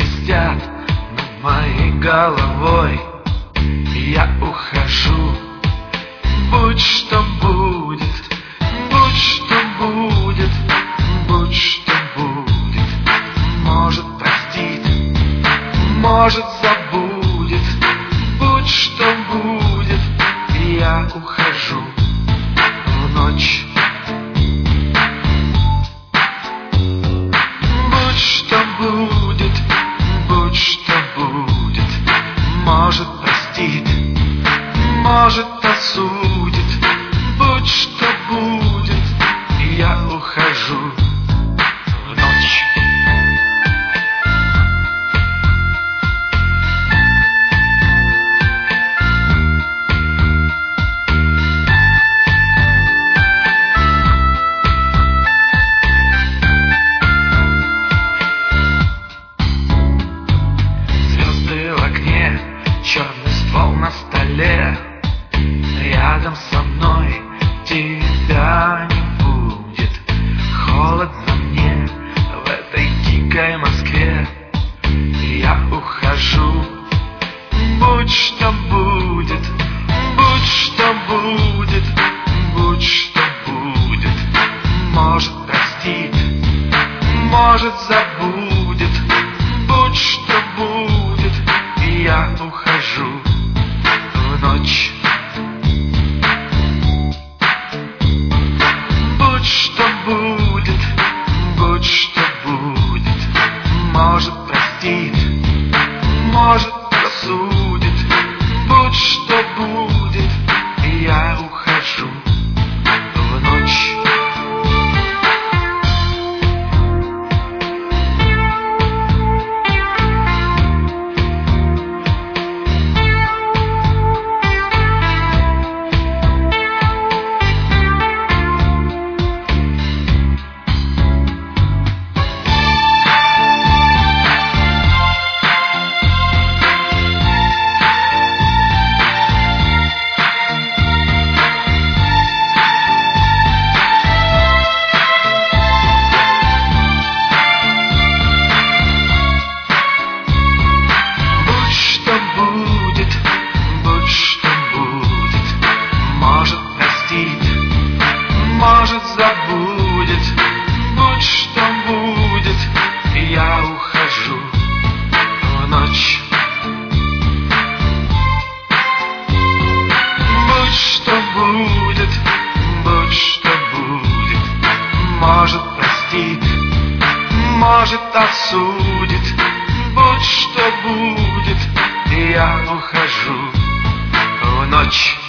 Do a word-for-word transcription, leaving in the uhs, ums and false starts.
свистят над моей головой. Я ухожу, будь что будет, будь что будет, будь что будет. Может, простит, может, забудет, будь что будет. Я ухожу в ночь. Будь что будет, будь что будет. Может, простит, может, осудит, будь что будет. Я ухожу в ночь. Звезды в окне, черный ствол на столе. Рядом со мной тебя не будет. Холодно мне в этой дикой Москве. Я ухожу, будь что будет, будь что будет, будь что будет. Может, простит, может, забудет, будь что будет. Я ухожу в ночь. Будь что будет, будь что будет. Может, простит, может, осудит, будь что будет. Я ухожу в ночь. Может, забудет, будь что будет. Я ухожу в ночь. Будь что будет, будь что будет. Может, простит, может, осудит, будь что будет. Я ухожу в ночь.